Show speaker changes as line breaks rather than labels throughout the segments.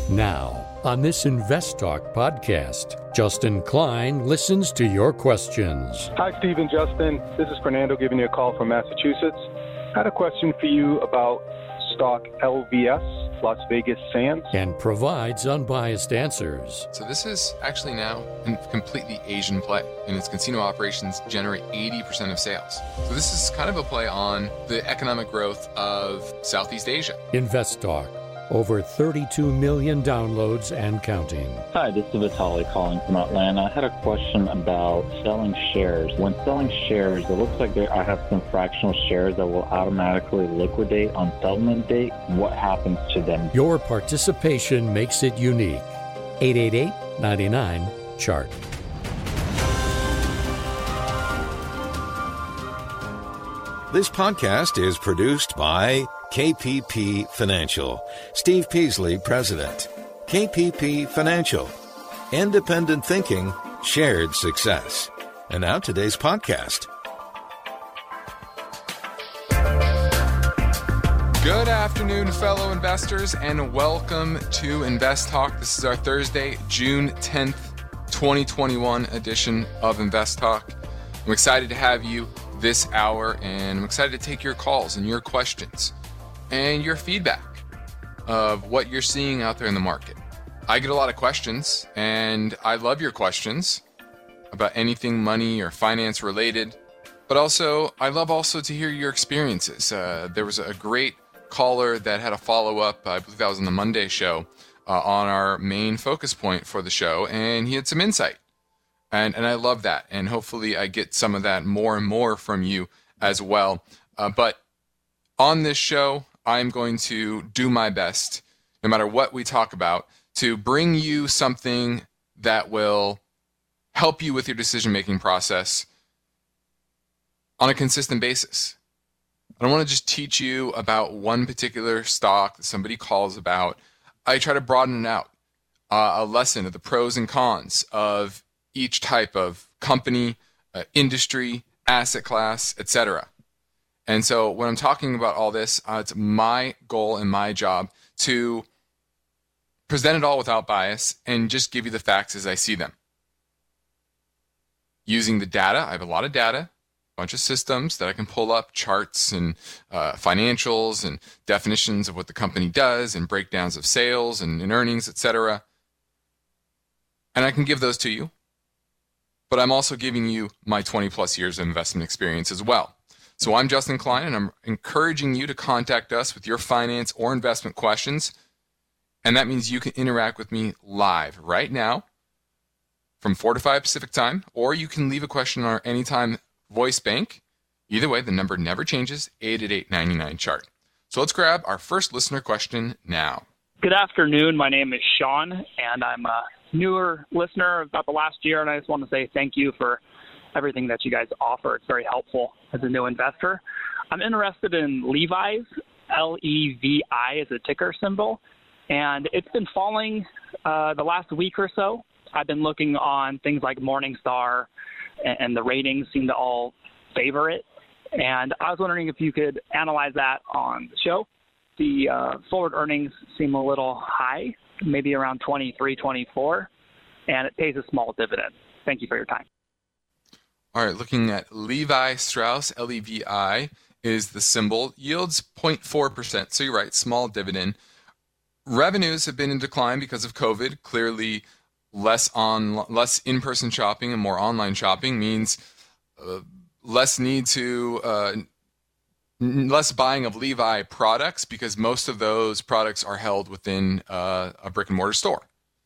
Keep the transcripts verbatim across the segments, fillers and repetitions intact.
Now, on this Invest Talk podcast, Justin Klein listens to your questions.
Hi, Steve and Justin. This is Fernando giving you a call from Massachusetts. I had a question for you about stock L V S, Las Vegas Sands.
And provides unbiased answers.
So this is actually now a completely Asian play, and its casino operations generate eighty percent of sales. So this is kind of a play on the economic growth of Southeast Asia.
Invest Talk. Over thirty-two million downloads and counting.
Hi, this is Vitaly calling from Atlanta. I had a question about selling shares. When selling shares, it looks like there, I have some fractional shares that will automatically liquidate on settlement date. What happens to them?
Your participation makes it unique. eight eight eight, nine nine, chart.
This podcast is produced by K P P Financial. Steve Peasley, President. K P P Financial. Independent thinking, shared success. And now today's podcast.
Good afternoon, fellow investors, and welcome to Invest Talk. This is our Thursday, June tenth, twenty twenty-one edition of Invest Talk. I'm excited to have you this hour, and I'm excited to take your calls and your questions and your feedback of what you're seeing out there in the market. I get a lot of questions, and I love your questions about anything money or finance related, but also I love also to hear your experiences. Uh, there was a great caller that had a follow-up, I believe that was on the Monday show, uh, on our main focus point for the show, and he had some insight. And and I love that, and hopefully I get some of that more and more from you as well. Uh, but on this show, I'm going to do my best, no matter what we talk about, to bring you something that will help you with your decision-making process on a consistent basis. I don't want to just teach you about one particular stock that somebody calls about. I try to broaden it out, uh, a lesson of the pros and cons of each type of company, uh, industry, asset class, et cetera. And so when I'm talking about all this, uh, it's my goal and my job to present it all without bias and just give you the facts as I see them. Using the data, I have a lot of data, a bunch of systems that I can pull up, charts and uh, financials and definitions of what the company does and breakdowns of sales and, and earnings, et cetera. And I can give those to you. But I'm also giving you my twenty plus years of investment experience as well. So I'm Justin Klein, and I'm encouraging you to contact us with your finance or investment questions. And that means you can interact with me live right now from four to five Pacific time, or you can leave a question on our Anytime Voice Bank. Either way, the number never changes, eight eight eight, nine nine, chart. So let's grab our first listener question now.
Good afternoon. My name is Sean, and I'm a newer listener about the last year, and I just want to say thank you for everything that you guys offer. It's very helpful as a new investor. I'm interested in Levi's, L E V I is a ticker symbol, and it's been falling uh, the last week or so. I've been looking on things like Morningstar, and, and the ratings seem to all favor it. And I was wondering if you could analyze that on the show. The uh, forward earnings seem a little high, maybe around twenty-three, twenty-four, and it pays a small dividend. Thank you for your time.
All right, looking at Levi Strauss, L E V I is the symbol, yields zero point four percent. So you're right, small dividend. Revenues have been in decline because of COVID. Clearly, less on less in-person shopping and more online shopping means uh, less need to uh, less buying of Levi products, because most of those products are held within uh, a brick and mortar store.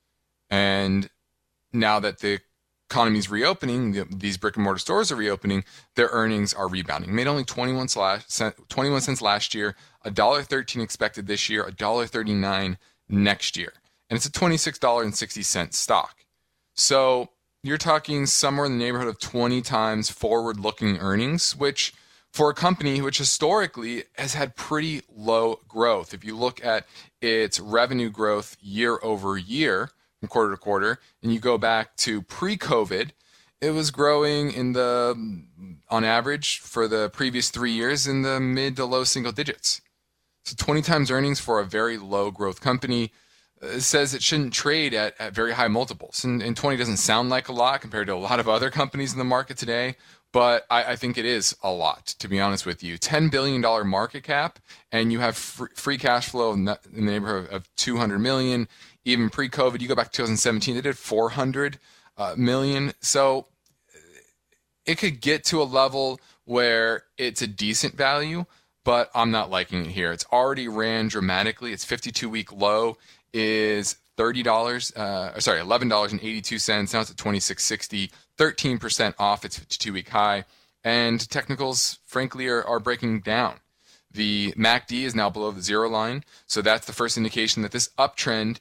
And now that the economy is reopening, the, these brick and mortar stores are reopening, their earnings are rebounding. Made only twenty-one cents last year, one dollar thirteen expected this year, one dollar thirty-nine next year. And it's a twenty-six dollars and sixty cents stock. So you're talking somewhere in the neighborhood of twenty times forward-looking earnings, which for a company which historically has had pretty low growth. If you look at its revenue growth year over year, from quarter to quarter, and you go back to pre-COVID, it was growing in the, on average, for the previous three years in the mid to low single digits. So twenty times earnings for a very low growth company. uh, says it shouldn't trade at, at very high multiples. And, and twenty doesn't sound like a lot compared to a lot of other companies in the market today, but I, I think it is a lot, to be honest with you. ten billion dollars market cap, and you have free, free cash flow in the, in the neighborhood of two hundred million dollars. Even pre-COVID, you go back to two thousand seventeen, they did four hundred uh, million. So it could get to a level where it's a decent value, but I'm not liking it here. It's already ran dramatically. Its fifty-two week low is thirty dollars, uh, sorry, eleven dollars and eighty-two cents. Now it's at twenty-six sixty, thirteen percent off its fifty-two week high. And technicals, frankly, are, are breaking down. The M A C D is now below the zero line, so that's the first indication that this uptrend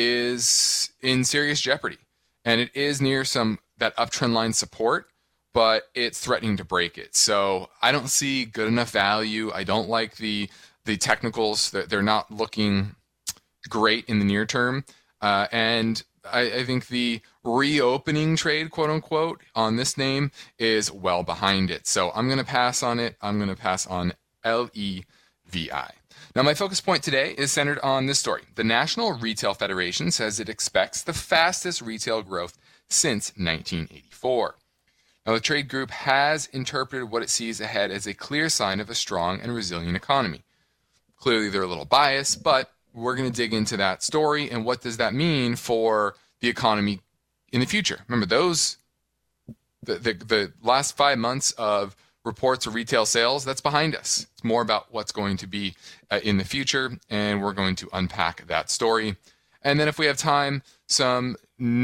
is in serious jeopardy. And it is near some that uptrend line support, but it's threatening to break it. So I don't see good enough value. I don't like the the technicals. They're not looking great in the near term. Uh, and I, I think the reopening trade, quote unquote, on this name is well behind it. So I'm going to pass on it. I'm going to pass on L E V I. Now, my focus point today is centered on this story. The National Retail Federation says it expects the fastest retail growth since nineteen eighty-four. Now, the trade group has interpreted what it sees ahead as a clear sign of a strong and resilient economy. Clearly, they're a little biased, but we're going to dig into that story and what does that mean for the economy in the future. Remember, those the the, the last five months of reports of retail sales, that's behind us. It's more about what's going to be uh, in the future, and we're going to unpack that story. And then if we have time, some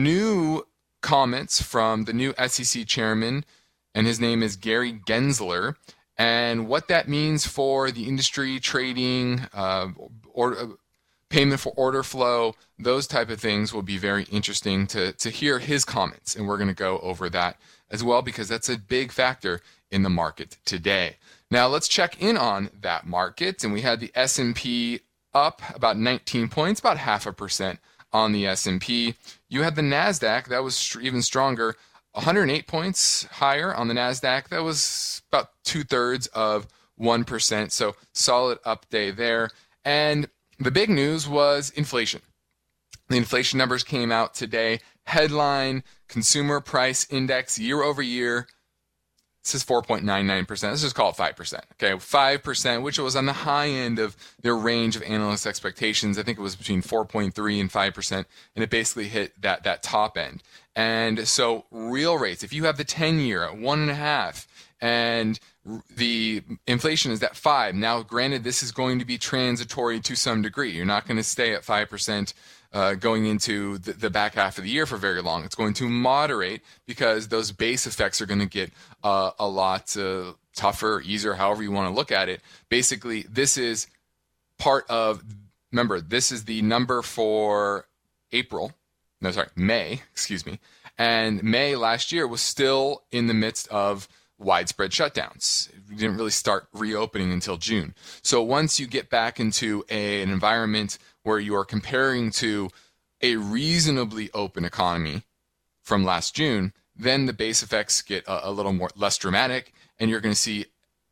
new comments from the new S E C chairman, and his name is Gary Gensler, and what that means for the industry, trading, uh, or, uh, payment for order flow, those type of things will be very interesting to, to hear his comments. And we're going to go over that as well, because that's a big factor in the market today. Now let's check in on that market. And we had the S and P up about nineteen points, about half a percent on the S and P. You had the NASDAQ, that was even stronger, one hundred eight points higher on the NASDAQ. That was about two-thirds of one percent, so solid up day there. And the big news was inflation. The inflation numbers came out today. Headline, Consumer Price Index year over year, this is four point nine nine percent. Let's just call it five percent. Okay, five percent, which was on the high end of their range of analyst expectations. I think it was between four point three and five percent, and it basically hit that, that top end. And so real rates, if you have the ten-year at one and a half, and the inflation is at five. Now, granted, this is going to be transitory to some degree. You're not going to stay at five percent uh, going into the, the back half of the year for very long. It's going to moderate because those base effects are going to get uh, a lot uh, tougher, easier, however you want to look at it. Basically, this is part of, remember, this is the number for April. No, sorry, May, excuse me. And May last year was still in the midst of widespread shutdowns. We didn't really start reopening until June. So once you get back into a, an environment where you are comparing to a reasonably open economy from last June, then the base effects get a, a little more less dramatic, and you're going to see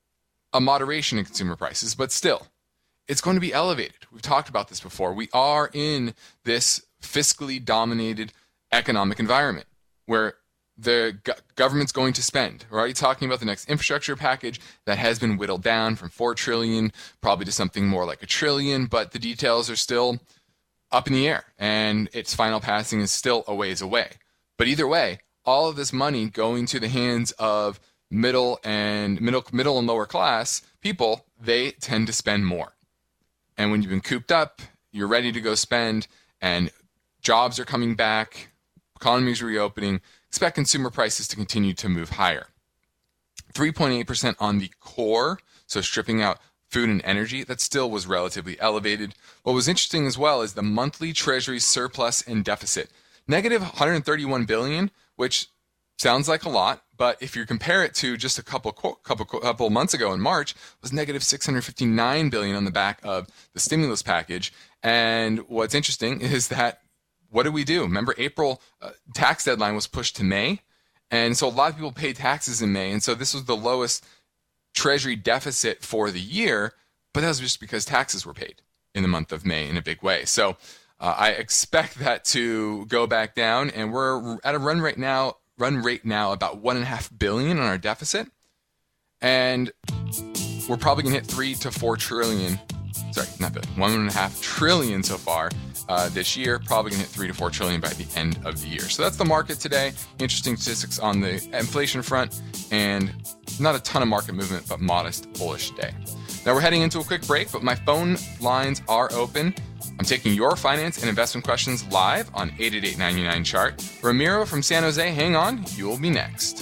a moderation in consumer prices. But still, it's going to be elevated. We've talked about this before. We are in this fiscally dominated economic environment where the go- government's going to spend. We're already talking about the next infrastructure package that has been whittled down from four trillion dollars probably to something more like a trillion, but the details are still up in the air, and its final passing is still a ways away. But either way, all of this money going to the hands of middle and middle, middle and lower class people, they tend to spend more. And when you've been cooped up, you're ready to go spend, and jobs are coming back, economy's reopening, expect consumer prices to continue to move higher. three point eight percent on the core, so stripping out food and energy, that still was relatively elevated. What was interesting as well is the monthly Treasury surplus and deficit. Negative one hundred thirty-one billion dollars, which sounds like a lot, but if you compare it to just a couple couple couple months ago in March, was negative six hundred fifty-nine billion dollars on the back of the stimulus package. And what's interesting is that, what did we do? Remember, April uh, tax deadline was pushed to May, and so a lot of people paid taxes in May, and so this was the lowest Treasury deficit for the year, but that was just because taxes were paid in the month of May in a big way. So Uh, I expect that to go back down, and we're at a run rate now, run rate now about one and a half billion on our deficit, and we're probably going to hit three to four trillion. Sorry, not billion, one and a half trillion so far uh, this year. Probably going to hit three to four trillion by the end of the year. So that's the market today. Interesting statistics on the inflation front, and not a ton of market movement, but modest bullish day. Now we're heading into a quick break, but my phone lines are open. I'm taking your finance and investment questions live on eight eight eight, nine nine, C H A R T. Ramiro from San Jose, hang on, you will be next.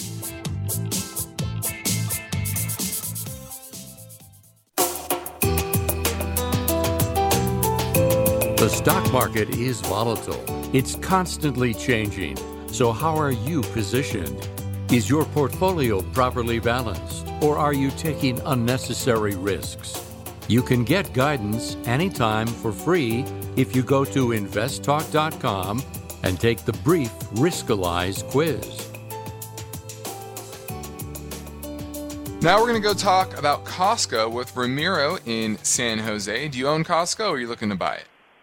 The stock market is volatile. It's constantly changing. So how are you positioned? Is your portfolio properly balanced, or are you taking unnecessary risks? You can get guidance anytime for free if you go to invest talk dot com and take the brief Riskalyze quiz.
Now we're going to go talk about Costco with Ramiro in San Jose. Do you own Costco, or are you looking to buy it?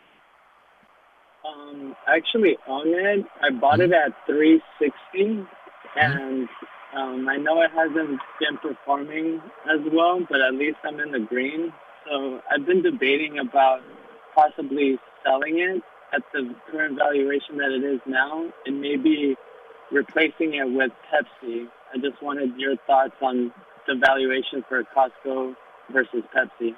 Um, I actually own it. I bought it at three sixty, and um, I know it hasn't been performing as well, but at least I'm in the green. So I've been debating about possibly selling it at the current valuation that it is now and maybe replacing it with Pepsi. I just wanted your thoughts on the valuation for Costco versus Pepsi.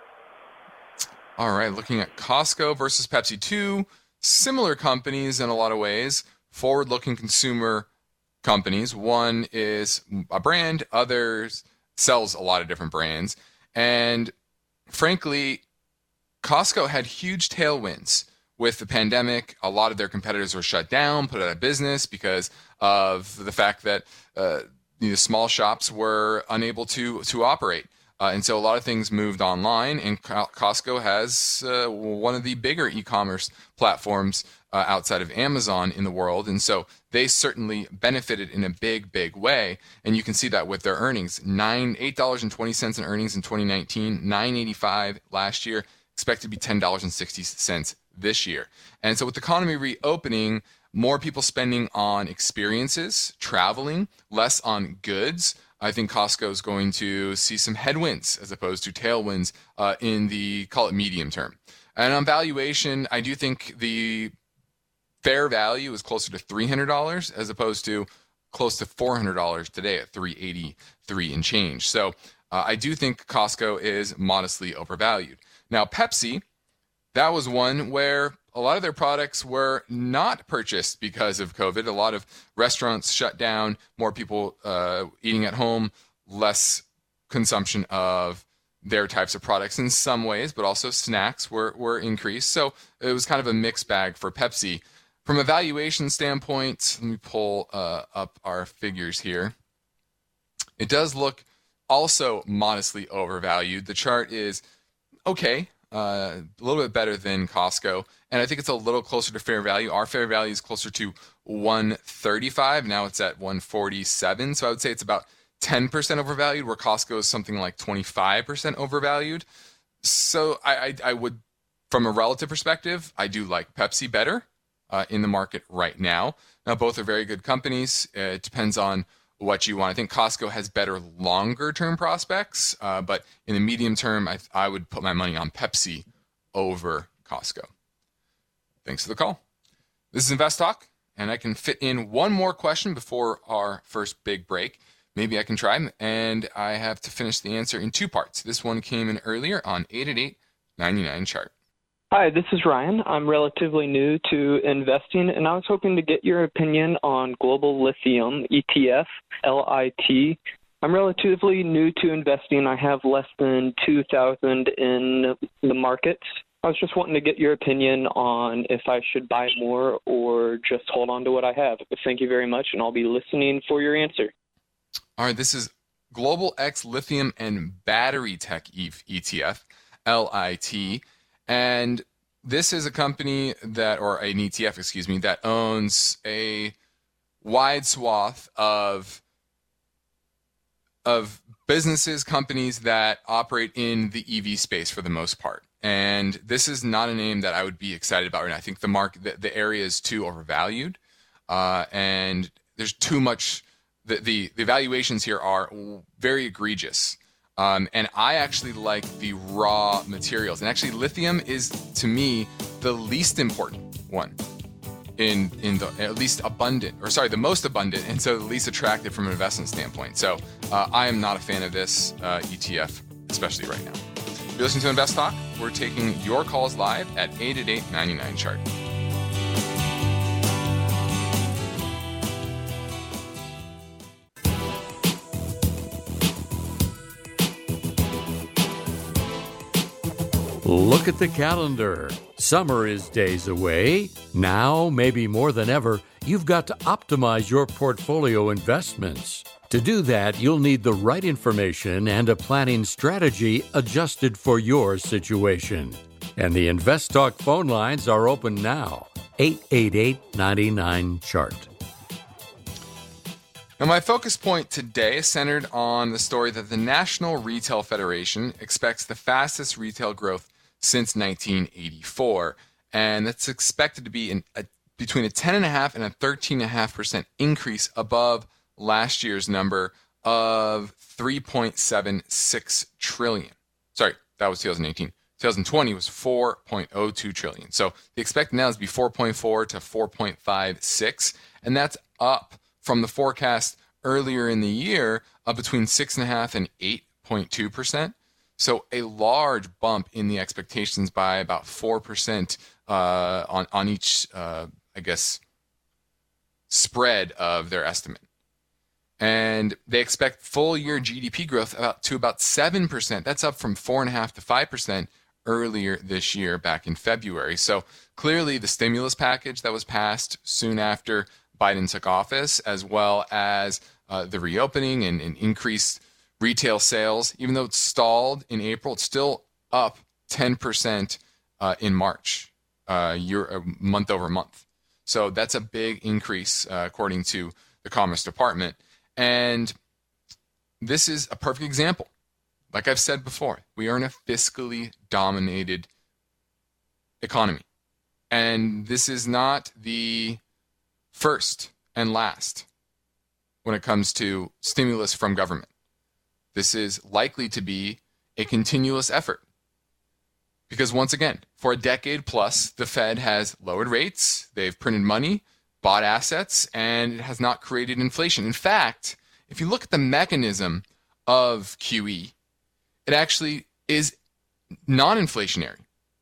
All right, looking at Costco versus Pepsi, two similar companies in a lot of ways, forward-looking consumer companies. One is a brand, others sells a lot of different brands. And frankly, Costco had huge tailwinds with the pandemic. A lot of their competitors were shut down, put out of business because of the fact that uh, the small shops were unable to to operate. Uh, and so a lot of things moved online, and Costco has uh, one of the bigger e-commerce platforms uh, outside of Amazon in the world. And so they certainly benefited in a big, big way. And you can see that with their earnings. Nine, eight dollars and twenty cents in earnings in twenty nineteen, nine eighty-five last year, expected to be ten dollars and sixty cents this year. And so with the economy reopening, more people spending on experiences, traveling, less on goods, I think Costco is going to see some headwinds as opposed to tailwinds uh, in the, call it medium term. And on valuation, I do think the fair value is closer to three hundred dollars as opposed to close to four hundred dollars today at three eighty-three and change. So uh, I do think Costco is modestly overvalued. Now, Pepsi, that was one where a lot of their products were not purchased because of COVID. A lot of restaurants shut down, more people uh, eating at home, less consumption of their types of products in some ways, but also snacks were, were increased. So it was kind of a mixed bag for Pepsi. From a valuation standpoint, let me pull uh, up our figures here. It does look also modestly overvalued. The chart is okay. Uh, a little bit better than Costco, and I think it's a little closer to fair value. Our fair value is closer to one thirty-five. Now it's at one forty-seven, so I would say it's about ten percent overvalued, where Costco is something like twenty-five percent overvalued. So I, I, I would, from a relative perspective, I do like Pepsi better uh, in the market right now. Now, both are very good companies. Uh, it depends on what you want. I think Costco has better longer-term prospects, uh, but in the medium term, I, I would put my money on Pepsi over Costco. Thanks for the call. This is Invest Talk, and I can fit in one more question before our first big break. Maybe I can try, and I have to finish the answer in two parts. This one came in earlier on eight eight eight, nine nine, chart.
Hi, this is Ryan. I'm relatively new to investing, and I was hoping to get your opinion on Global Lithium E T F, L I T. I'm relatively new to investing. I have less than two thousand in the markets. I was just wanting to get your opinion on if I should buy more or just hold on to what I have. Thank you very much, and I'll be listening for your answer.
All right, this is Global X Lithium and Battery Tech E T F, L I T. And this is a company that, or an E T F, excuse me, that owns a wide swath of, of businesses, companies that operate in the E V space for the most part. And this is not a name that I would be excited about right now. I think the market, the, the area is too overvalued, uh, and there's too much. The, the the valuations here are very egregious, um, and I actually like the raw materials. And actually, lithium is to me the least important one, in in the at least abundant, or sorry, the most abundant, and so the least attractive from an investment standpoint. So uh, I am not a fan of this uh, E T F, especially right now. You're listening to Invest Talk. We're taking your calls live at eight eight eight, nine nine, chart.
Look at the calendar. Summer is days away. Now, maybe more than ever, you've got to optimize your portfolio investments. To do that, you'll need the right information and a planning strategy adjusted for your situation. And the Invest Talk phone lines are open now. eight eight eight, nine nine, chart.
Now, my focus point today is centered on the story that the National Retail Federation expects the fastest retail growth since nineteen eighty-four. And that's expected to be in a, between a ten point five and a thirteen point five percent increase above last year's number of three point seven six trillion. Sorry, that was two thousand eighteen. twenty twenty was four point zero two trillion. So the expected now is to be four point four to four point five six, and that's up from the forecast earlier in the year of between six point five and eight point two percent. So a large bump in the expectations by about four percent uh, on, on each, uh, I guess, spread of their estimate. And they expect full year G D P growth about to about seven percent. That's up from four point five to five percent earlier this year, back in February. So clearly the stimulus package that was passed soon after Biden took office, as well as uh, the reopening and, and increased retail sales, even though it's stalled in April, it's still up ten percent uh, in March, uh, year, uh, month over month. So that's a big increase, uh, according to the Commerce Department. And this is a perfect example. Like I've said before, we are in a fiscally dominated economy. And this is not the first and last when it comes to stimulus from government. This is likely to be a continuous effort. Because once again, for a decade plus, the Fed has lowered rates, they've printed money, bought assets, and it has not created inflation. In fact, if you look at the mechanism of Q E, it actually is non-inflationary.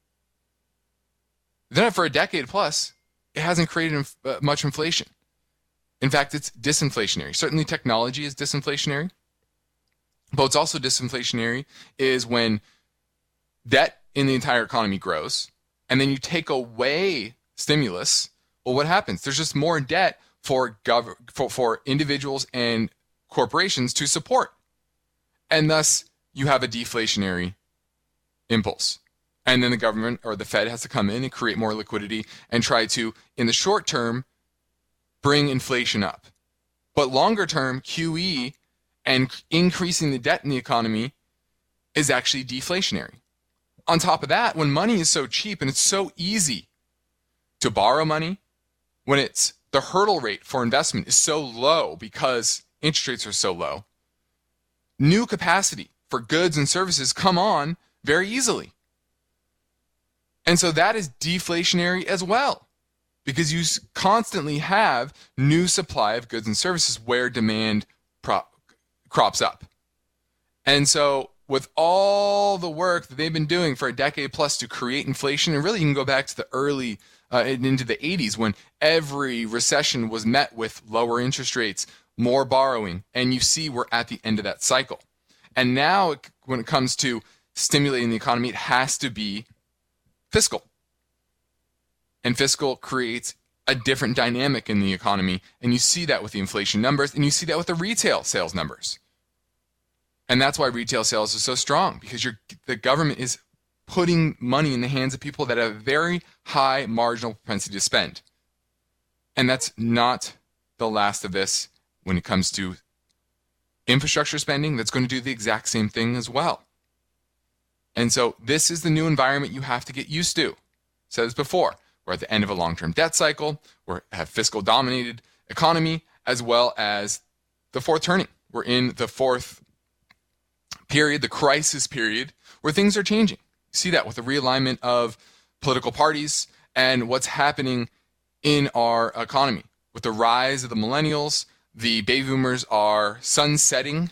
Then for a decade plus, it hasn't created inf- uh, much inflation. In fact, it's disinflationary. Certainly technology is disinflationary, but what's also disinflationary is when debt in the entire economy grows, and then you take away stimulus. Well, what happens? There's just more debt for gov- for, for individuals and corporations to support. And thus, you have a deflationary impulse. And then the government or the Fed has to come in and create more liquidity and try to, in the short term, bring inflation up. But longer term, Q E and increasing the debt in the economy is actually deflationary. On top of that, when money is so cheap and it's so easy to borrow money, when it's the hurdle rate for investment is so low because interest rates are so low, new capacity for goods and services come on very easily. And so that is deflationary as well, because you constantly have new supply of goods and services where demand pro- crops up. And so with all the work that they've been doing for a decade plus to create inflation, and really you can go back to the early, uh, into the eighties when every recession was met with lower interest rates, more borrowing, and you see we're at the end of that cycle. And now when it comes to stimulating the economy, it has to be fiscal. And fiscal creates a different dynamic in the economy, and you see that with the inflation numbers, and you see that with the retail sales numbers. And that's why retail sales are so strong, because you're, the government is putting money in the hands of people that have a very high marginal propensity to spend. And that's not the last of this when it comes to infrastructure spending. That's going to do the exact same thing as well. And so this is the new environment you have to get used to. Said this before, we're at the end of a long-term debt cycle, we have fiscal dominated economy, as well as the fourth turning. We're in the fourth period, the crisis period, where things are changing. You see that with the realignment of political parties and what's happening in our economy. With the rise of the millennials, the baby boomers are sunsetting,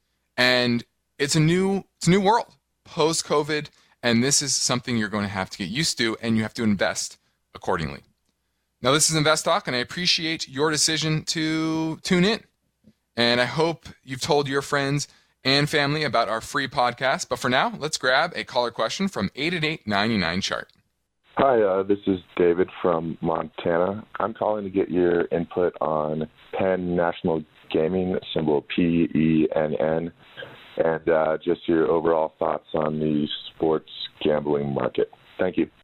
and it's a new, it's a new world post-COVID, and this is something you're going to have to get used to, and you have to invest accordingly. Now, this is Invest Talk, and I appreciate your decision to tune in. And I hope you've told your friends and family about our free podcast. But for now, let's grab a caller question from eight eight eight, nine nine, chart.
Hi, uh, this is David from Montana. I'm calling to get your input on Penn National Gaming, symbol P E N N, and uh, just your overall thoughts on the sports gambling market. Thank you.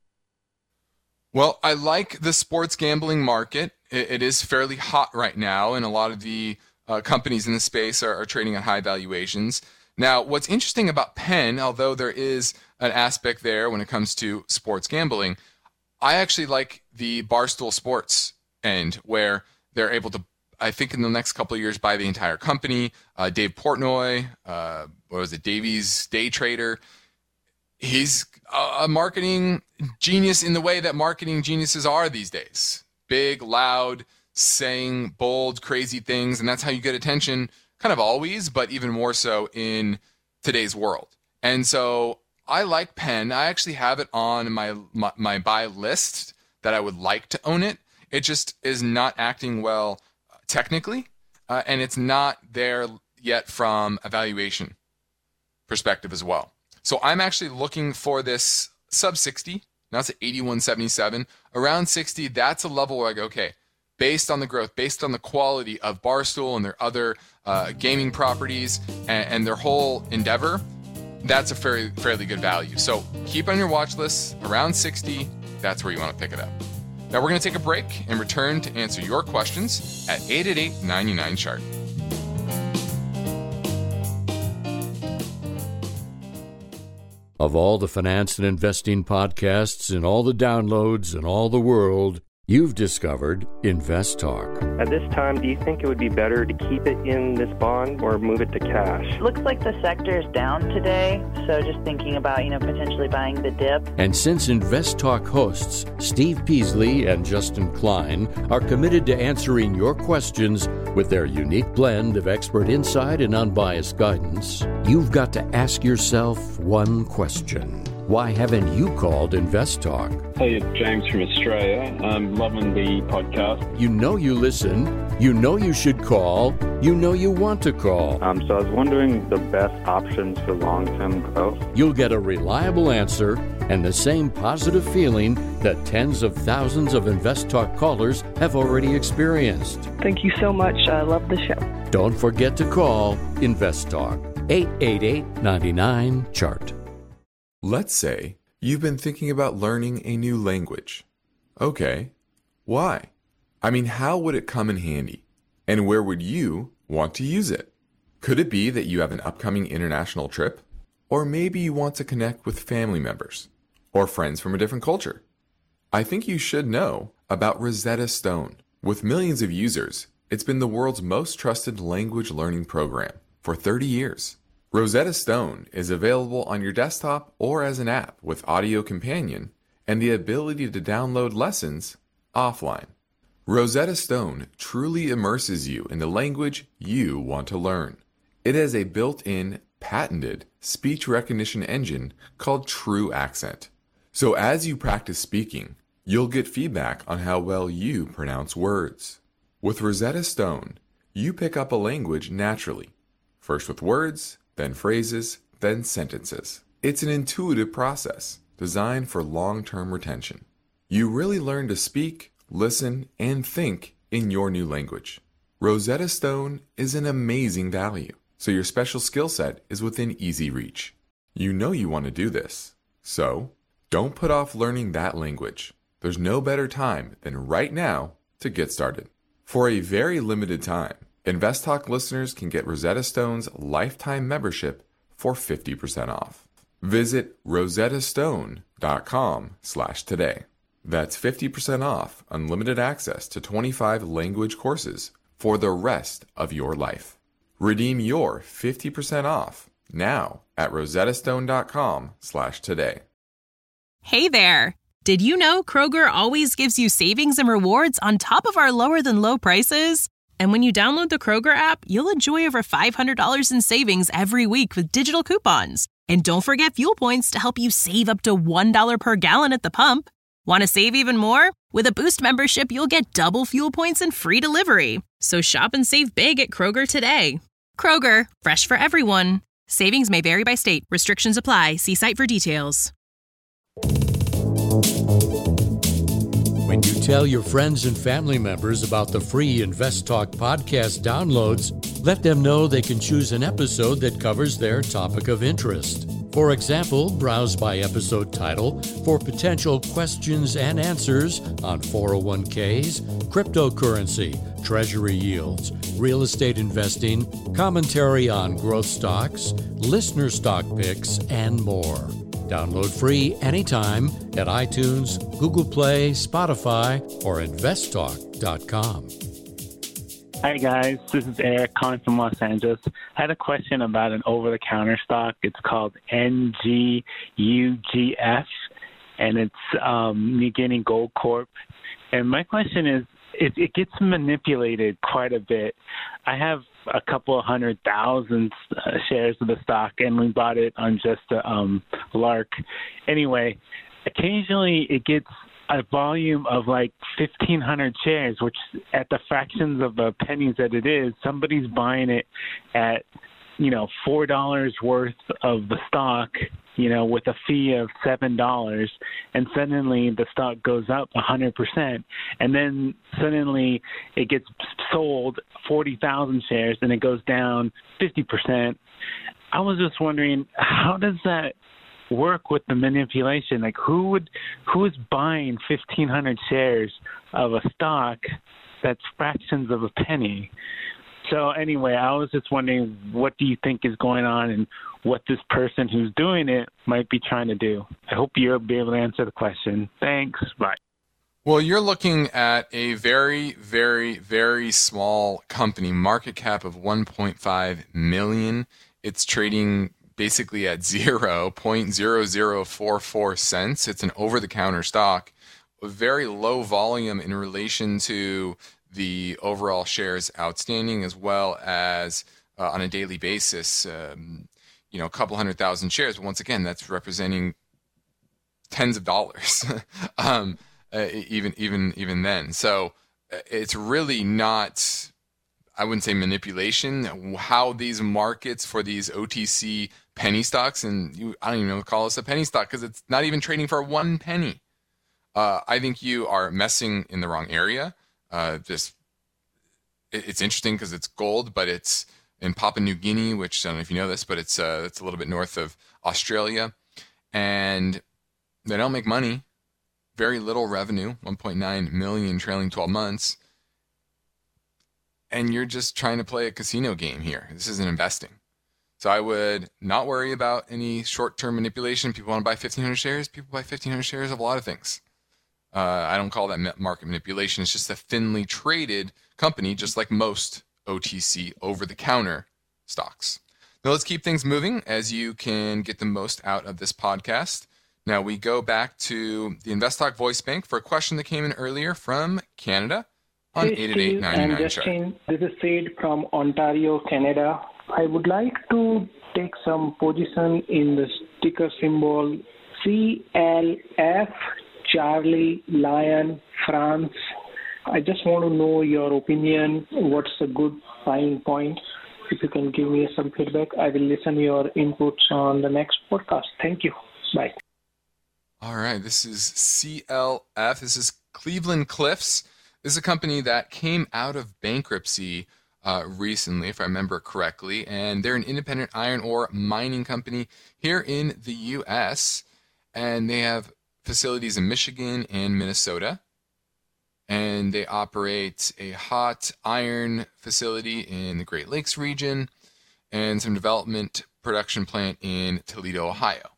Well, I like the sports gambling market. It, it is fairly hot right now, and a lot of the uh, companies in the space are, are trading at high valuations. Now, what's interesting about Penn, although there is an aspect there when it comes to sports gambling, I actually like the Barstool Sports end, where they're able to, I think in the next couple of years, buy the entire company. Uh, Dave Portnoy, uh, what was it, Davies Day Trader. He's a marketing genius in the way that marketing geniuses are these days. Big, loud, saying bold, crazy things, and that's how you get attention kind of always, but even more so in today's world. And so I like Penn. I actually have it on my, my, my buy list that I would like to own it. It just is not acting well technically, uh, and it's not there yet from a valuation perspective as well. So I'm actually looking for this sub sixty. Now it's at eighty-one seventy-seven. Around sixty, that's a level where I go, okay, based on the growth, based on the quality of Barstool and their other uh, gaming properties and, and their whole endeavor, that's a fairly, fairly good value. So keep on your watch list. Around sixty, that's where you want to pick it up. Now we're going to take a break and return to answer your questions at eight eight eight, nine nine, chart.
Of all the finance and investing podcasts and all the downloads in all the world, you've discovered Invest Talk.
At this time, do you think it would be better to keep it in this bond or move it to cash?
Looks like the sector is down today, so just thinking about, you know, potentially buying the dip.
And since Invest Talk hosts Steve Peasley and Justin Klein are committed to answering your questions with their unique blend of expert insight and unbiased guidance, you've got to ask yourself one question. Why haven't you called Invest Talk?
Hey, it's James from Australia. I'm loving the podcast.
You know you listen. You know you should call. You know you want to call.
Um, so I was wondering the best options for long-term growth.
You'll get a reliable answer and the same positive feeling that tens of thousands of Invest Talk callers have already experienced.
Thank you so much. I love the show.
Don't forget to call Invest Talk. eight eight eight, nine nine, chart.
Let's say you've been thinking about learning a new language. Okay, why? I mean, how would it come in handy? And where would you want to use it? Could it be that you have an upcoming international trip? Or maybe you want to connect with family members or friends from a different culture? I think you should know about Rosetta Stone. With millions of users, it's been the world's most trusted language learning program for thirty years. Rosetta Stone is available on your desktop or as an app with Audio Companion and the ability to download lessons offline. Rosetta Stone truly immerses you in the language you want to learn. It has a built-in, patented speech recognition engine called True Accent. So as you practice speaking, you'll get feedback on how well you pronounce words. With Rosetta Stone, you pick up a language naturally, first with words, then phrases, then sentences. It's an intuitive process designed for long-term retention. You really learn to speak, listen, and think in your new language. Rosetta Stone is an amazing value, so your special skill set is within easy reach. You know you want to do this, so don't put off learning that language. There's no better time than right now to get started. For a very limited time, InvestTalk listeners can get Rosetta Stone's lifetime membership for fifty percent off. Visit rosettastone.com slash today. That's fifty percent off unlimited access to twenty-five language courses for the rest of your life. Redeem your fifty percent off now at rosettastone.com slash today.
Hey there! Did you know Kroger always gives you savings and rewards on top of our lower than low prices? And when you download the Kroger app, you'll enjoy over five hundred dollars in savings every week with digital coupons. And don't forget fuel points to help you save up to one dollar per gallon at the pump. Want to save even more? With a Boost membership, you'll get double fuel points and free delivery. So shop and save big at Kroger today. Kroger, fresh for everyone. Savings may vary by state. Restrictions apply. See site for details.
When you tell your friends and family members about the free Invest Talk podcast downloads, let them know they can choose an episode that covers their topic of interest. For example, browse by episode title for potential questions and answers on four oh one k's, cryptocurrency, treasury yields, real estate investing, commentary on growth stocks, listener stock picks, and more. Download free anytime at iTunes, Google Play, Spotify, or invest talk dot com.
Hi guys, this is Eric calling from Los Angeles. I had a question about an over-the-counter stock. It's called N G U G F, and it's um, New Guinea Gold Corp. And my question is, it, it gets manipulated quite a bit. I have a couple of hundred thousand uh, shares of the stock, and we bought it on just a um, lark. Anyway, occasionally it gets a volume of like fifteen hundred shares, which at the fractions of the pennies that it is, somebody's buying it at, you know, four dollars worth of the stock, you know, with a fee of seven dollars, and suddenly the stock goes up one hundred percent, and then suddenly it gets sold forty thousand shares and it goes down fifty percent. I was just wondering, how does that work with the manipulation? Like, who would, who is buying fifteen hundred shares of a stock that's fractions of a penny? So anyway, I was just wondering, what do you think is going on and what this person who's doing it might be trying to do? I hope you'll be able to answer the question. Thanks. Bye.
Well, you're looking at a very, very, very small company, market cap of one point five million dollars. It's trading basically at zero point zero zero four four cents. It's an over-the-counter stock with very low volume in relation to the overall shares outstanding, as well as uh, on a daily basis, um, you know, a couple hundred thousand shares. But once again, that's representing tens of dollars, um, uh, even even even then. So uh, it's really not, I wouldn't say manipulation. How these markets for these O T C penny stocks, and you, I don't even know what to call this a penny stock because it's not even trading for one penny. Uh, I think you are messing in the wrong area. Uh, just it, it's interesting because it's gold, but it's in Papua New Guinea, which I don't know if you know this, but it's uh, it's a little bit north of Australia, and they don't make money. Very little revenue, one point nine million trailing twelve months. And you're just trying to play a casino game here. This isn't investing. So I would not worry about any short-term manipulation. People want to buy fifteen hundred shares. People buy fifteen hundred shares of a lot of things. Uh, I don't call that market manipulation. It's just a thinly traded company, just like most O T C over-the-counter stocks. Now let's keep things moving as you can get the most out of this podcast. Now we go back to the Invest Talk Voice Bank for a question that came in earlier from Canada on
Hey,
eight eight eight, nine nine
and
chart.
Justin, this is Sid from Ontario, Canada. I would like to take some position in the ticker symbol C L F, Charlie, Lion, France. I just want to know your opinion. What's a good buying point? If you can give me some feedback, I will listen to your inputs on the next podcast. Thank you. Bye.
All right, this is C L F. This is Cleveland Cliffs. This is a company that came out of bankruptcy uh, recently, if I remember correctly, and they're an independent iron ore mining company here in the U S, and they have facilities in Michigan and Minnesota, and they operate a hot iron facility in the Great Lakes region and some development production plant in Toledo, Ohio.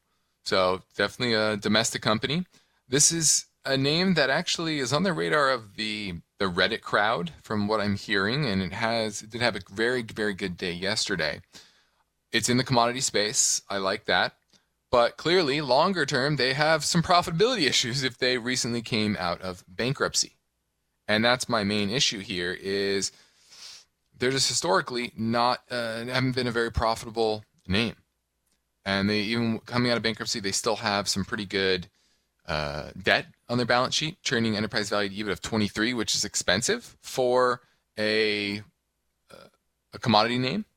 So definitely a domestic company. This is a name that actually is on the radar of the the Reddit crowd, from what I'm hearing, and it has it did have a very, very good day yesterday. It's in the commodity space. I like that. But clearly, longer term, they have some profitability issues if they recently came out of bankruptcy. And that's my main issue here, is they're just historically not, uh, haven't been a very profitable name. And they, even coming out of bankruptcy, they still have some pretty good uh, debt on their balance sheet, trading enterprise value to E B I T of twenty-three, which is expensive for a, uh, a commodity name,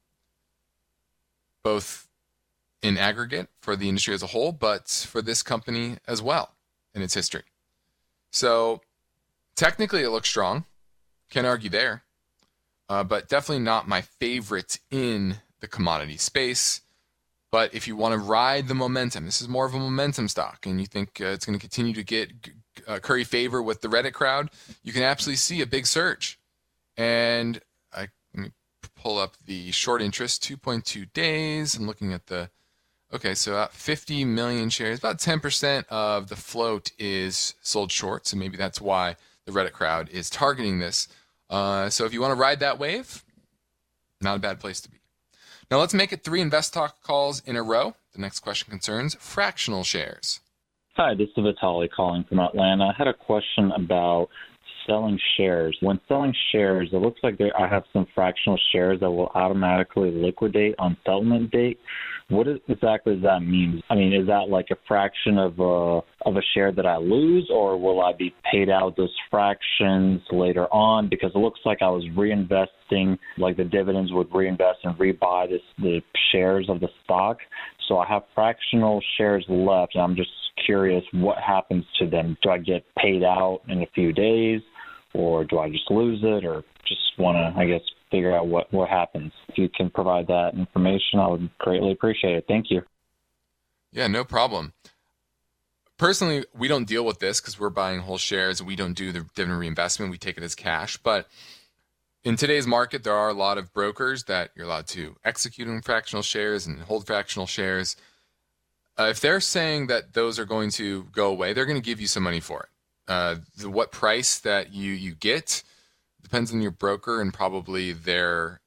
both in aggregate for the industry as a whole, but for this company as well in its history. So technically it looks strong. Can't argue there. Uh, but definitely not my favorite in the commodity space. But if you want to ride the momentum, this is more of a momentum stock, and you think uh, it's going to continue to get uh, curry favor with the Reddit crowd, you can absolutely see a big surge. And I let me pull up the short interest, two point two days. I'm looking at the, okay, so about fifty million shares, about ten percent of the float is sold short. So maybe that's why the Reddit crowd is targeting this. Uh, so if you want to ride that wave, not a bad place to be. Now let's make it three Invest Talk calls in a row. The next question concerns fractional shares.
Hi, this is Vitaly calling from Atlanta. I had a question about selling shares. When selling shares, it looks like there, I have some fractional shares that will automatically liquidate on settlement date. What is, exactly does that mean? I mean, is that like a fraction of a, of a share that I lose, or will I be paid out those fractions later on? Because it looks like I was reinvesting, like the dividends would reinvest and rebuy this, the shares of the stock. So I have fractional shares left, and I'm just curious what happens to them. Do I get paid out in a few days, or do I just lose it, or just want to, I guess, figure out what, what happens? If you can provide that information, I would greatly appreciate it. Thank you.
Yeah, no problem. Personally, we don't deal with this because we're buying whole shares. We don't do the dividend reinvestment. We take it as cash. But in today's market, there are a lot of brokers that you're allowed to execute on fractional shares and hold fractional shares. Uh, if they're saying that those are going to go away, they're going to give you some money for it. Uh, the, what price that you, you get depends on your broker and probably their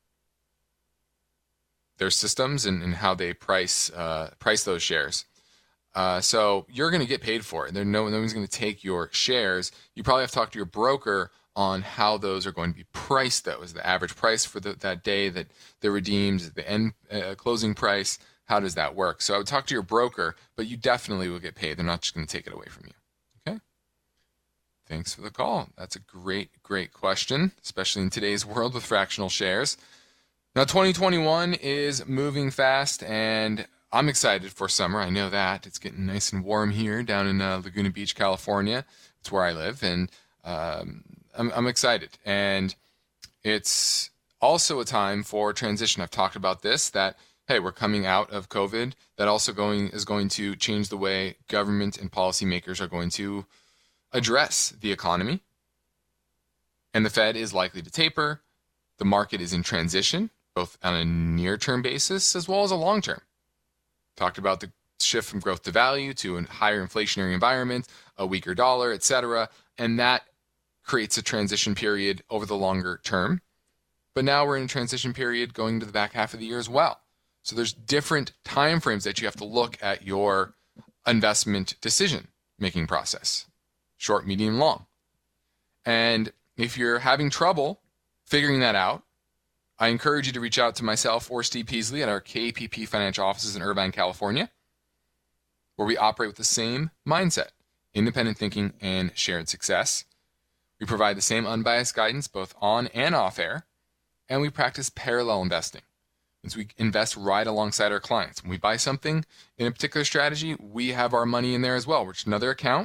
their systems and, and how they price uh, price those shares. Uh, so you're going to get paid for it. There, no, no one's going to take your shares. You probably have to talk to your broker on how those are going to be priced, though. Is the average price for the, that day that they're redeemed, the end uh, closing price? How does that work? So I would talk to your broker, but you definitely will get paid. They're not just going to take it away from you. Okay? Thanks for the call. That's a great, great question, especially in today's world with fractional shares. Now, twenty twenty-one is moving fast, and I'm excited for summer. I know that. It's getting nice and warm here down in uh, Laguna Beach, California. It's where I live, and um, I'm, I'm excited. And it's also a time for transition. I've talked about this, that, hey, we're coming out of COVID. That also going is going to change the way government and policymakers are going to address the economy. And the Fed is likely to taper. The market is in transition, both on a near-term basis as well as a long-term. Talked about the shift from growth to value to a higher inflationary environment, a weaker dollar, et cetera. And that creates a transition period over the longer term. But now we're in a transition period going to the back half of the year as well. So there's different time frames that you have to look at your investment decision-making process. Short, medium, long. And if you're having trouble figuring that out, I encourage you to reach out to myself or Steve Peasley at our K P P Financial offices in Irvine, California, where we operate with the same mindset, independent thinking and shared success. We provide the same unbiased guidance both on and off air, and we practice parallel investing. Means we invest right alongside our clients. When we buy something in a particular strategy, we have our money in there as well, which is another account.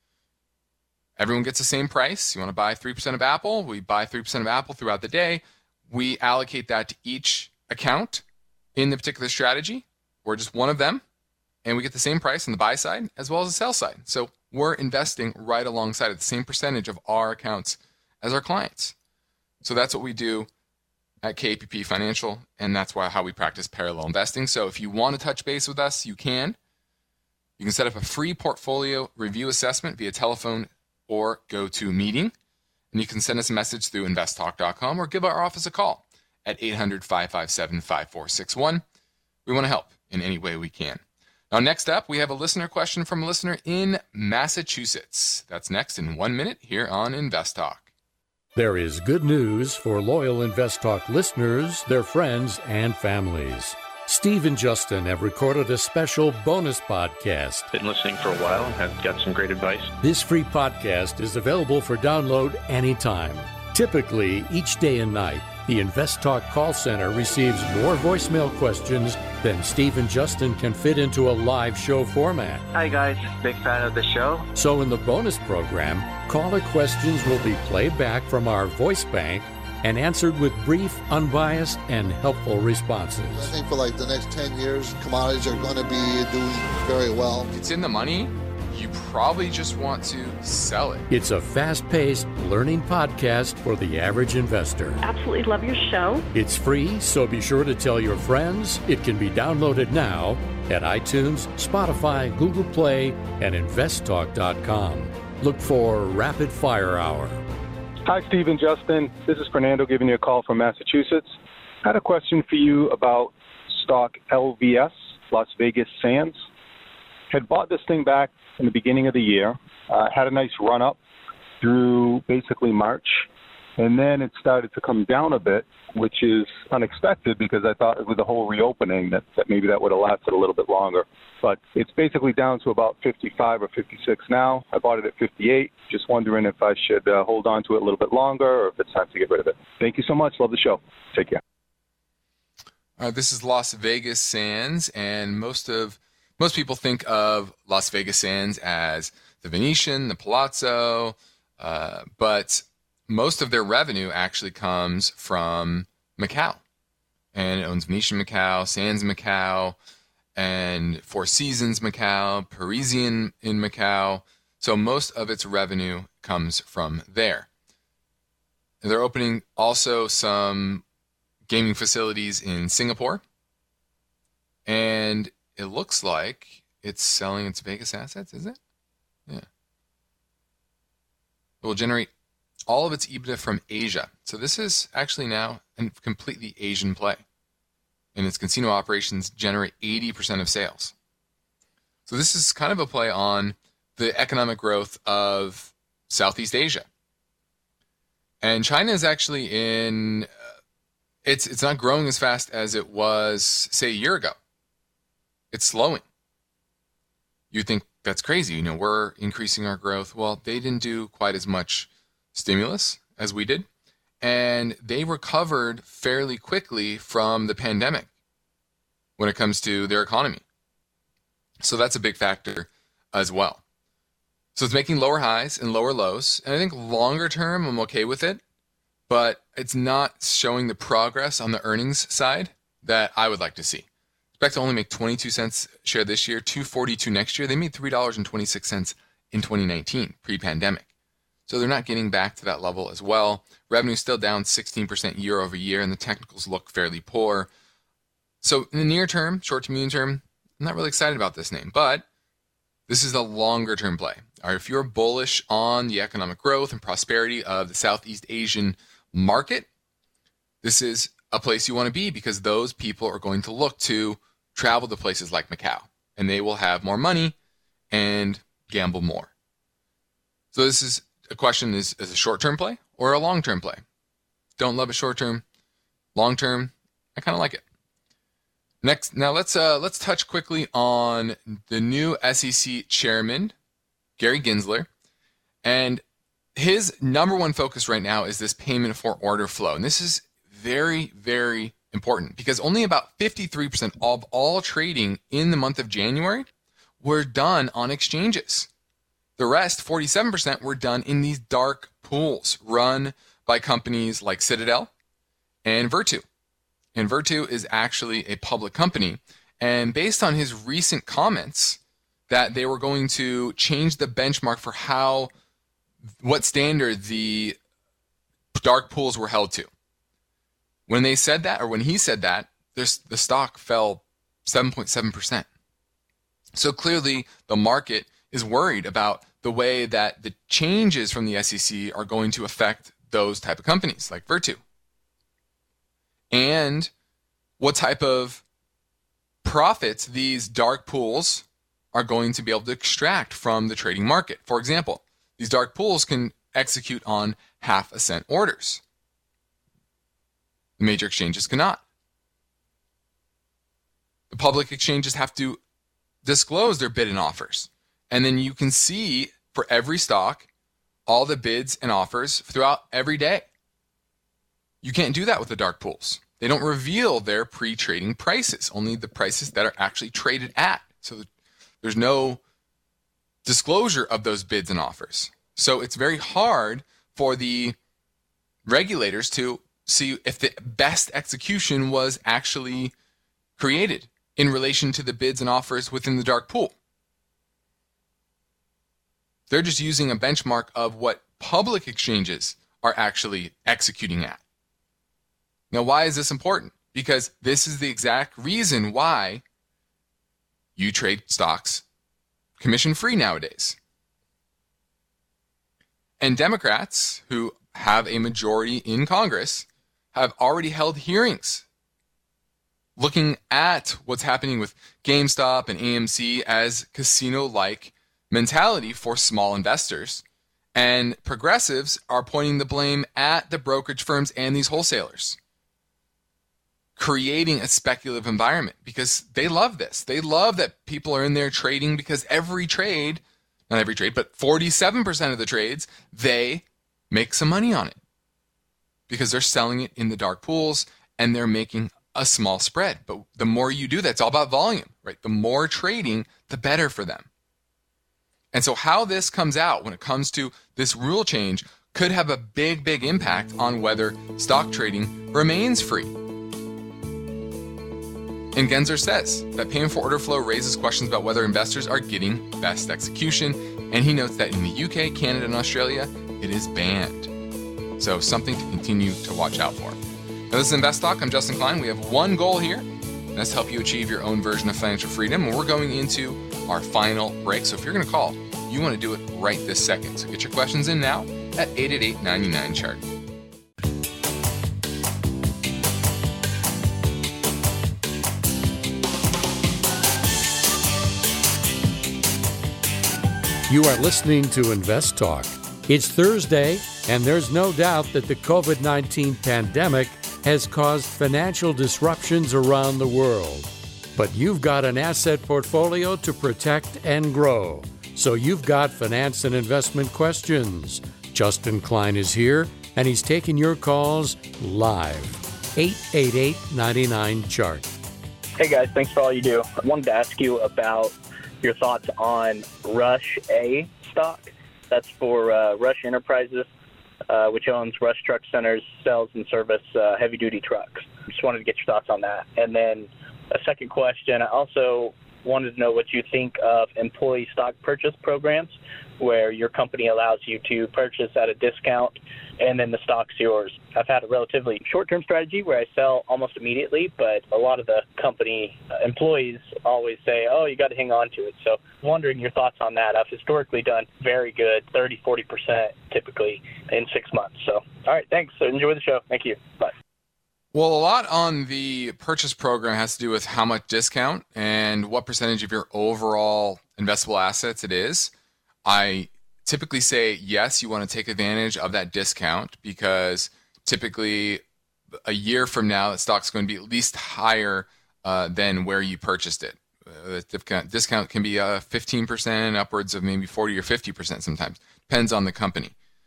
Everyone gets the same price. You want to buy three percent of Apple? We buy three percent of Apple throughout the day. We allocate that to each account in the particular strategy. We're just one of them, and we get the same price on the buy side as well as the sell side. So we're investing right alongside of the same percentage of our accounts as our clients. So that's what we do at K P P Financial, and that's why how we practice parallel investing. So if you want to touch base with us, you can. You can set up a free portfolio review assessment via telephone or GoToMeeting. And you can send us a message through invest talk dot com or give our office a call at eight hundred, five five seven, five four six one. We want to help in any way we can. Now, next up, we have a listener question from a listener in Massachusetts. That's next in one minute here on Invest Talk.
There is good news for loyal Invest Talk listeners, their friends, and families. Steve and Justin have recorded a special bonus podcast.
Been listening for a while and have got some great advice.
This free podcast is available for download anytime. Typically, each day and night, the Invest Talk call center receives more voicemail questions than Steve and Justin can fit into a live show format.
Hi guys, big fan of the show.
So in the bonus program, caller questions will be played back from our voice bank and answered with brief, unbiased, and helpful responses.
I think for like the next ten years, commodities are going to be doing very well.
If it's in the money, you probably just want to sell it.
It's a fast-paced learning podcast for the average investor.
Absolutely love your show.
It's free, so be sure to tell your friends. It can be downloaded now at iTunes, Spotify, Google Play, and invest talk dot com. Look for Rapid Fire Hour.
Hi, Steve and Justin. This is Fernando giving you a call from Massachusetts. I had a question for you about stock L V S, Las Vegas Sands. Had bought this thing back in the beginning of the year, uh, had a nice run up through basically March, and then it started to come down a bit, which is unexpected because I thought with the whole reopening that, that maybe that would have lasted a little bit longer. But it's basically down to about fifty-five or fifty-six now. I bought it at fifty-eight. Just wondering if I should uh, hold on to it a little bit longer or if it's time to get rid of it. Thank you so much. Love the show. Take care.
All right, this is Las Vegas Sands, and most of most people think of Las Vegas Sands as the Venetian, the Palazzo, uh, but most of their revenue actually comes from Macau, and it owns Venetian Macau, Sands Macau, and Four Seasons Macau, Parisian in Macau. So most of its revenue comes from there. And they're opening also some gaming facilities in Singapore, and it looks like it's selling its Vegas assets, is it? Yeah. It will generate all of its EBITDA from Asia. So this is actually now a completely Asian play. And its casino operations generate eighty percent of sales. So this is kind of a play on the economic growth of Southeast Asia. And China is actually in, uh, it's it's not growing as fast as it was, say, a year ago. It's slowing. You think that's crazy. You know, we're increasing our growth. Well, they didn't do quite as much stimulus as we did. And they recovered fairly quickly from the pandemic when it comes to their economy. So that's a big factor as well. So it's making lower highs and lower lows. And I think longer term, I'm okay with it. But it's not showing the progress on the earnings side that I would like to see. Expect to only make twenty-two cents a share this year, two forty-two next year. They made three dollars and twenty-six cents in twenty nineteen, pre-pandemic. So they're not getting back to that level as well. Revenue still down sixteen percent year over year, and the technicals look fairly poor. So in the near term, short to medium term, I'm not really excited about this name, but this is a longer term play. All right, if you're bullish on the economic growth and prosperity of the Southeast Asian market, this is a place you want to be because those people are going to look to travel to places like Macau, and they will have more money and gamble more. So this is a question is, is a short-term play or a long-term play? Don't love it short-term. Long-term, I kind of like it. Next, now let's uh, let's touch quickly on the new S E C chairman, Gary Gensler, and his number one focus right now is this payment for order flow. And this is very, very important because only about fifty-three percent of all trading in the month of January were done on exchanges. The rest, forty-seven percent, were done in these dark pools run by companies like Citadel and Virtu. And Virtu is actually a public company. And based on his recent comments that they were going to change the benchmark for how, what standard the dark pools were held to. When they said that, or when he said that, there's, the stock fell seven point seven percent. So clearly the market is worried about the way that the changes from the S E C are going to affect those type of companies like Virtu. And what type of profits these dark pools are going to be able to extract from the trading market. For example, these dark pools can execute on half a cent orders. The major exchanges cannot. The public exchanges have to disclose their bid and offers. And then you can see for every stock all the bids and offers throughout every day. You can't do that with the dark pools. They don't reveal their pre-trading prices, only the prices that are actually traded at. So there's no disclosure of those bids and offers. So it's very hard for the regulators to see if the best execution was actually created in relation to the bids and offers within the dark pool. They're just using a benchmark of what public exchanges are actually executing at. Now, why is this important? Because this is the exact reason why you trade stocks commission-free nowadays. And Democrats, who have a majority in Congress, have already held hearings looking at what's happening with GameStop and A M C as casino-like mentality for small investors. And progressives are pointing the blame at the brokerage firms and these wholesalers, creating a speculative environment because they love this. They love that people are in there trading because every trade, not every trade, but forty-seven percent of the trades, they make some money on it because they're selling it in the dark pools and they're making a small spread. But the more you do that, it's all about volume, right? The more trading, the better for them. And so how this comes out when it comes to this rule change could have a big, big impact on whether stock trading remains free. And Gensler says that payment for order flow raises questions about whether investors are getting best execution. And he notes that in the U K, Canada, and Australia, it is banned. So something to continue to watch out for. Now, this is Invest Talk. I'm Justin Klein. We have one goal here, and that's to help you achieve your own version of financial freedom. And we're going into our final break. So if you're going to call, you want to do it right this second. So get your questions in now at eight eight eight, nine nine, chart.
You are listening to Invest Talk. It's Thursday, and there's no doubt that the covid nineteen pandemic has caused financial disruptions around the world. But you've got an asset portfolio to protect and grow. So you've got finance and investment questions. Justin Klein is here, and he's taking your calls live. eight eight eight, nine nine, chart.
Hey guys, thanks for all you do. I wanted to ask you about your thoughts on Rush A stock. That's for uh, Rush Enterprises, uh, which owns Rush Truck Centers, sells and service uh, heavy-duty trucks. Just wanted to get your thoughts on that. And then a second question, I also wanted to know what you think of employee stock purchase programs, where your company allows you to purchase at a discount and then the stock's yours. I've had a relatively short-term strategy where I sell almost immediately, but a lot of the company uh, employees always say, oh, you got to hang on to it. So wondering your thoughts on that. I've historically done very good, thirty, forty percent typically in six months. So, all right, thanks. So enjoy the show. Thank you. Bye.
Well, a lot on the purchase program has to do with how much discount and what percentage of your overall investable assets it is. I typically say, yes, you want to take advantage of that discount because typically a year from now, the stock's going to be at least higher uh, than where you purchased it. Uh, the discount can be uh, fifteen percent, upwards of maybe forty or fifty percent sometimes. Depends on the company.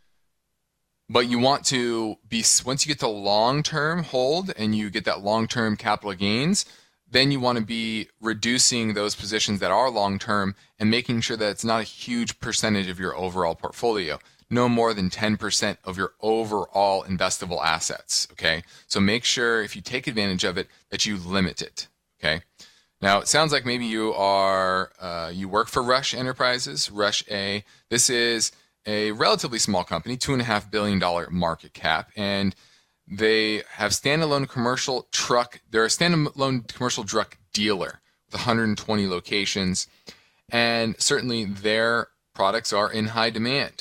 But you want to be, once you get to long-term hold and you get that long-term capital gains, then you want to be reducing those positions that are long-term and making sure that it's not a huge percentage of your overall portfolio. No more than ten percent of your overall investable assets, okay? So make sure if you take advantage of it that you limit it, okay? Now, it sounds like maybe you are, uh, you work for Rush Enterprises, Rush A. This is a relatively small company, two point five billion dollars market cap, and they have standalone commercial truck. They're a standalone commercial truck dealer, with one hundred twenty locations. And certainly their products are in high demand.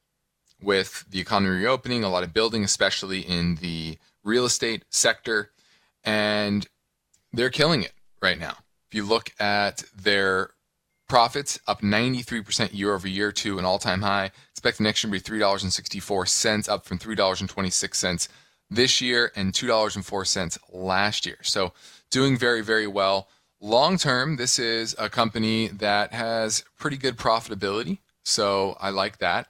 With the economy reopening, a lot of building, especially in the real estate sector, and they're killing it right now. If you look at their profits, up ninety-three percent year over year to an all-time high. Expect next year to be three dollars and sixty-four cents, up from three dollars and twenty-six cents this year and two dollars and four cents last year. So doing very, very well. Long term, this is a company that has pretty good profitability, so I like that.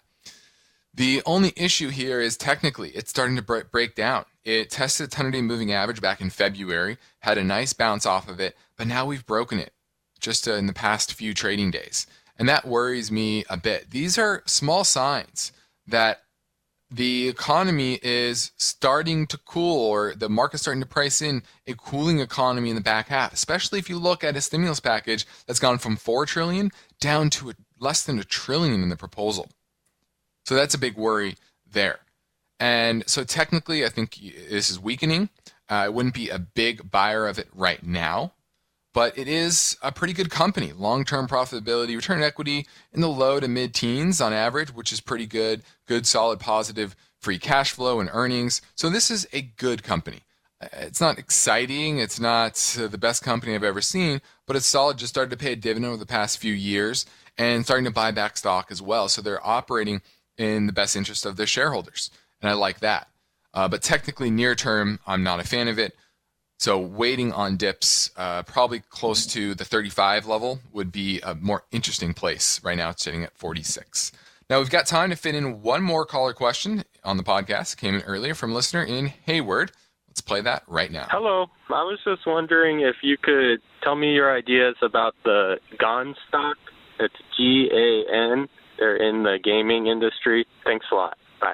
The only issue here is technically it's starting to break down. It tested a hundred-day moving average back in February, had a nice bounce off of it, but now we've broken it just in the past few trading days. And that worries me a bit. These are small signs that the economy is starting to cool, or the market's starting to price in a cooling economy in the back half, especially if you look at a stimulus package that's gone from four trillion dollars down to a, less than a trillion in the proposal. So that's a big worry there. And so technically, I think this is weakening. Uh, I wouldn't be a big buyer of it right now, but it is a pretty good company. Long-term profitability, return on equity in the low to mid-teens on average, which is pretty good. Good, solid, positive free cash flow and earnings. So this is a good company. It's not exciting. It's not the best company I've ever seen, but it's solid. Just started to pay a dividend over the past few years and starting to buy back stock as well. So they're operating in the best interest of their shareholders, and I like that. Uh, but technically, near term, I'm not a fan of it. So waiting on dips, uh, probably close to the thirty-five level would be a more interesting place. Right now, it's sitting at forty-six. Now, we've got time to fit in one more caller question on the podcast. It came in earlier from a listener in Hayward. Let's play that right now.
Hello. I was just wondering if you could tell me your ideas about the GAN stock. It's G A N. They're in the gaming industry. Thanks a lot. Bye.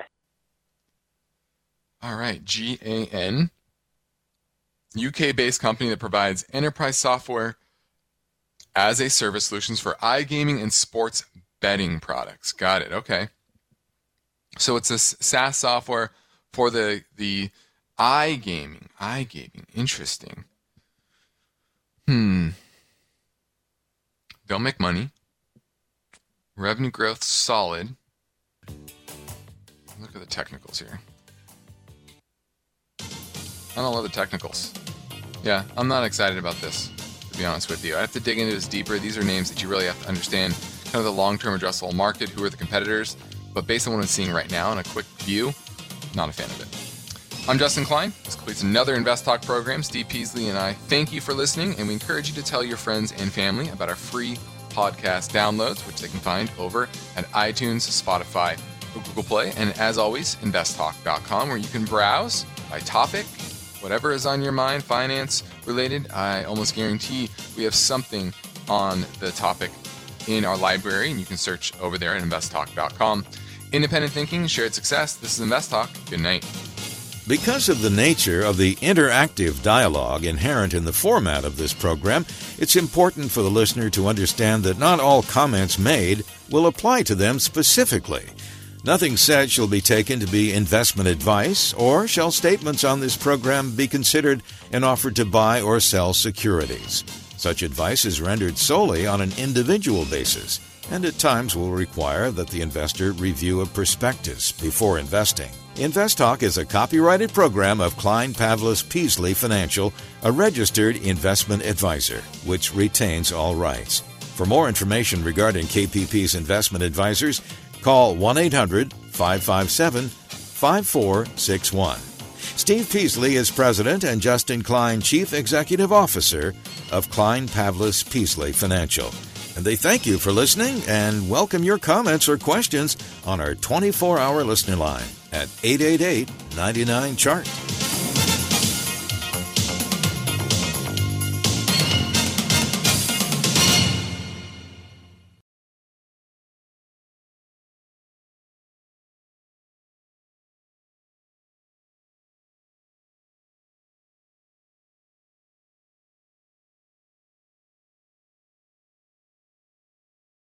All right. G A N. U K-based company that provides enterprise software as a service solutions for iGaming and sports betting products. Got it. Okay. So it's a SaaS software for the the iGaming. iGaming. Interesting. Hmm. They'll make money. Revenue growth solid. Look at the technicals here. I don't love the technicals. Yeah, I'm not excited about this, to be honest with you. I have to dig into this deeper. These are names that you really have to understand kind of the long-term addressable market, who are the competitors. But based on what I'm seeing right now in a quick view, not a fan of it. I'm Justin Klein. This completes another Invest Talk program. Steve Peasley and I thank you for listening, and we encourage you to tell your friends and family about our free podcast downloads, which they can find over at iTunes, Spotify, or Google Play. And as always, invest talk dot com, where you can browse by topic, whatever is on your mind, finance related. I almost guarantee we have something on the topic in our library, and you can search over there at invest talk dot com. Independent thinking, shared success. This is Invest Talk. Good night.
Because of the nature of the interactive dialogue inherent in the format of this program, it's important for the listener to understand that not all comments made will apply to them specifically. Nothing said shall be taken to be investment advice, or shall statements on this program be considered an offer to buy or sell securities. Such advice is rendered solely on an individual basis, and at times will require that the investor review a prospectus before investing. Invest Talk is a copyrighted program of Klein Pavlis Peasley Financial, a registered investment advisor, which retains all rights. For more information regarding K P P's investment advisors, call one eight hundred five five seven five four six one. Steve Peasley is President and Justin Klein Chief Executive Officer of Klein Pavlis Peasley Financial. And they thank you for listening and welcome your comments or questions on our twenty-four hour listener line at eight eight eight, nine nine, C H A R T.